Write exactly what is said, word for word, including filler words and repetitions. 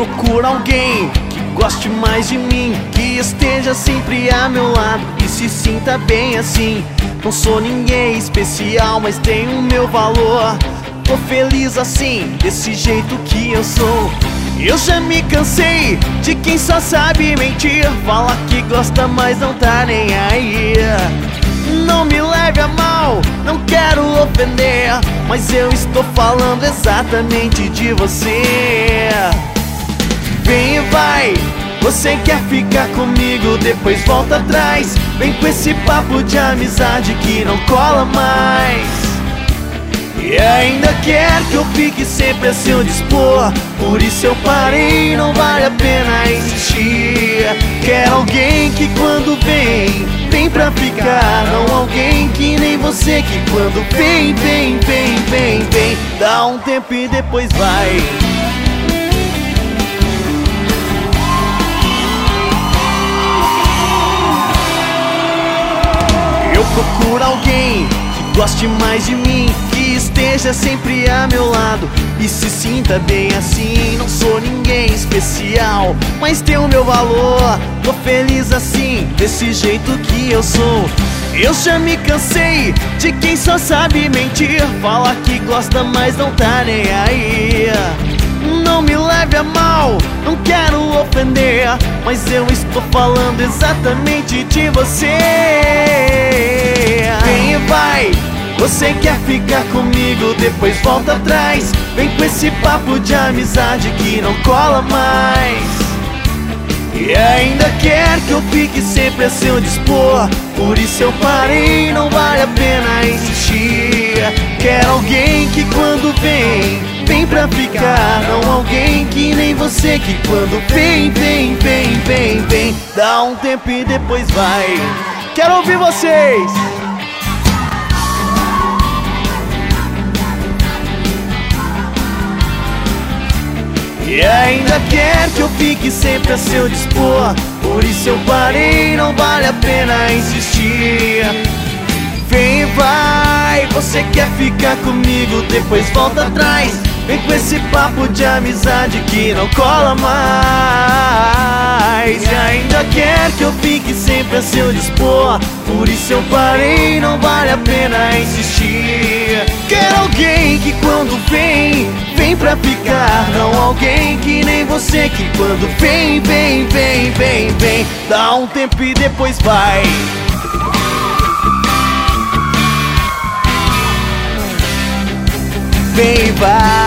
procuro alguém que goste mais de mim, que esteja sempre a meu lado e se sinta bem assim. Não sou ninguém especial, mas tenho o meu valor. Tô feliz assim, desse jeito que eu sou. Eu já me cansei de quem só sabe mentir, fala que gosta, mas não tá nem aí. Não me leve a mal, não quero ofender, mas eu estou falando exatamente de você. Vem e vai, você quer ficar comigo, depois volta atrás. Vem com esse papo de amizade que não cola mais. E ainda quer que eu fique sempre a seu dispor, por isso eu parei, não vale a pena insistir. Quero alguém que quando vem, vem pra ficar. Não alguém que nem você, que quando vem, vem, vem, vem, vem, dá um tempo e depois vai. Eu procuro alguém que goste mais de mim, que esteja sempre a meu lado e se sinta bem assim. Não sou ninguém especial, mas tenho o meu valor. Tô feliz assim, desse jeito que eu sou. Eu já me cansei de quem só sabe mentir, fala que gosta, mas não tá nem aí. Não me leve a mal, não quero ofender, mas eu estou falando exatamente de você. Vem e vai, você quer ficar comigo, depois volta atrás. Vem com esse papo de amizade que não cola mais. E ainda quer que eu fique sempre a seu dispor, por isso eu parei, não vale a pena insistir. Quero alguém que quando vem, vem pra ficar. Não alguém que nem você, que quando vem, vem, vem, vem, vem, dá um tempo e depois vai. Quero ouvir vocês! E ainda quer que eu fique sempre a seu dispor, por isso eu parei, não vale a pena insistir. Vem e vai, você quer ficar comigo, depois volta atrás. Vem com esse papo de amizade que não cola mais. E ainda quer que eu fique sempre a seu dispor, por isso eu parei, não vale a pena insistir. Quero alguém que quando vem, vem pra ficar. Não alguém que nem você, que quando vem, vem, vem, vem, vem, dá um tempo e depois vai. Vem, vai.